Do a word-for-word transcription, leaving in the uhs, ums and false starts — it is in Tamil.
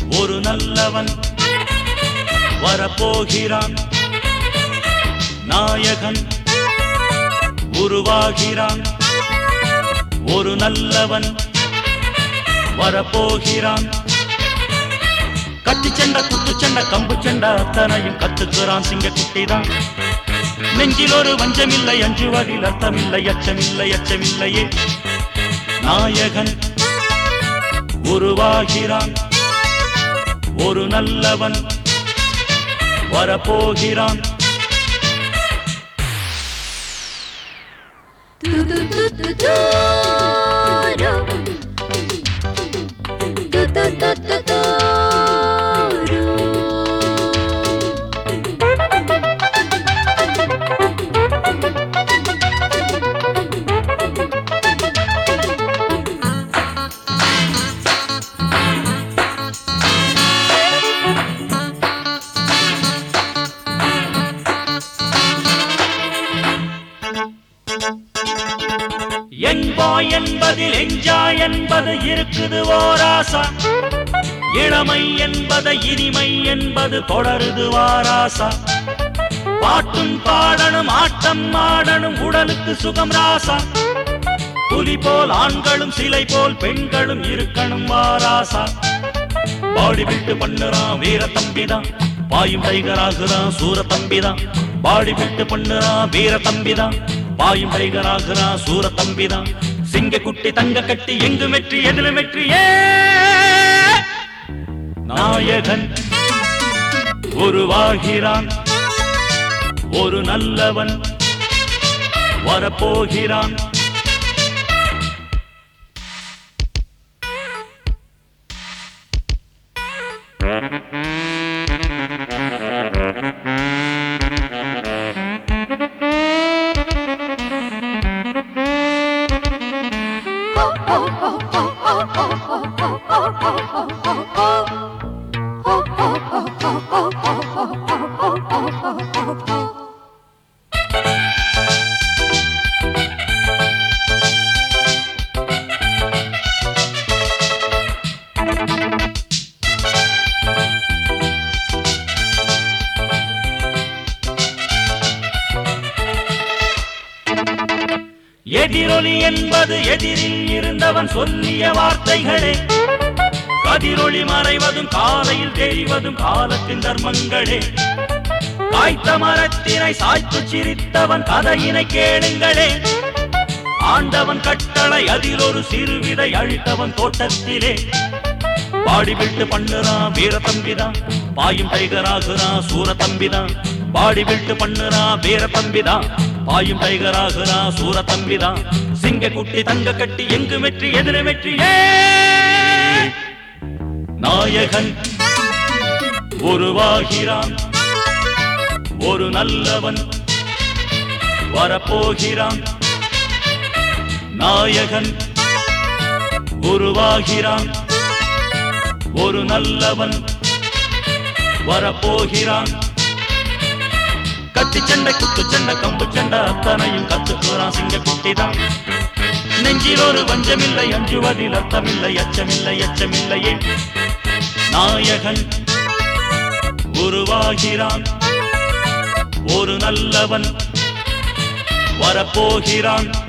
ஒரு நல்லவன் வரப்போகிறான். நாயகன் உருவாகிறான். ஒரு நல்லவன் வரப்போகிறான். கட்டி செண்ட குத்து செண்ட கம்பு செண்ட அத்தனையும் கத்துக்கிறான் சிங்க குட்டிதான். நெஞ்சில் ஒரு வஞ்சமில்லை, அஞ்சுவதில் அர்த்தமில்லை, அச்சமில்லை அச்சமில்லையே. நாயகன் உருவாகிறான். ஒரு நல்லவன் வரப்போகிறான். என்பாய் என்பதில் எஞ்சாய் என்பது இருக்குது ஓராசா. இளமை என்பது இனிமை என்பது தொடருது வாராசா. பாட்டும் பாடணும் ஆட்டம் ஆடணும் உடலுக்கு சுகம் ராசா. புலி போல் ஆண்களும் சிலை போல் பெண்களும் இருக்கணும் வாராசா. பாடி விட்டு பண்ணுறான் வீர தம்பிதான், பாயும் டைகராகுறான் சூர தம்பிதான். பாடி விட்டு பண்ணுறான் வீர தம்பிதான், பாயும் டைகராகுறான் சூர தம்பிதான். சிங்க குட்டி தங்க கட்டி எங்கு வெற்றி எதில வெற்றியே. நாயகன் உருவாகிறான். ஒரு நல்லவன் வரப்போகிறான். எதிரொலி என்பது எதிரில் இருந்தவன் சொல்லிய வார்த்தைகளே. கதிரொளி மறைவதும் காலையில் தெரிவதும் காலத்தின் தர்மங்களே. காய்த்த மரத்தினை சாய்த்து சிரித்தவன் கதையினை கேளுங்களே. ஆண்டவன் கட்டளை அதில் ஒரு சிறுவிதை அழித்தவன் தோட்டத்திலே. பாடிவிட்டு பண்ணுறான் வீர தம்பிதான், பாயும் டைகராகுறான் சூர தம்பிதான். பாடிவிட்டு பண்ணுறான் வீர தம்பிதான், பாயும் டைகராகுறான் சூர தம்பிதான். சிங்க குட்டி தங்க கட்டி எங்கு வெற்றி எதிர வெற்றியே. நாயகன் உருவாகிறான். ஒரு நல்லவன் வரப்போகிறான். நாயகன் உருவாகிறான். ஒரு நல்லவன் வரப்போகிறான். கத்தி சண்டை குத்து சண்டை கம்பு சண்டை அத்தனையும் கத்துக்கிறான் சிங்க குட்டிதான். நெஞ்சில் ஒரு வஞ்சமில்லை, அஞ்சுவதில் அர்த்தமில்லை, அச்சமில்லை அச்சமில்லையே. நாயகன் உருவாகிறான். ஒரு நல்லவன் வரப்போகிறான்.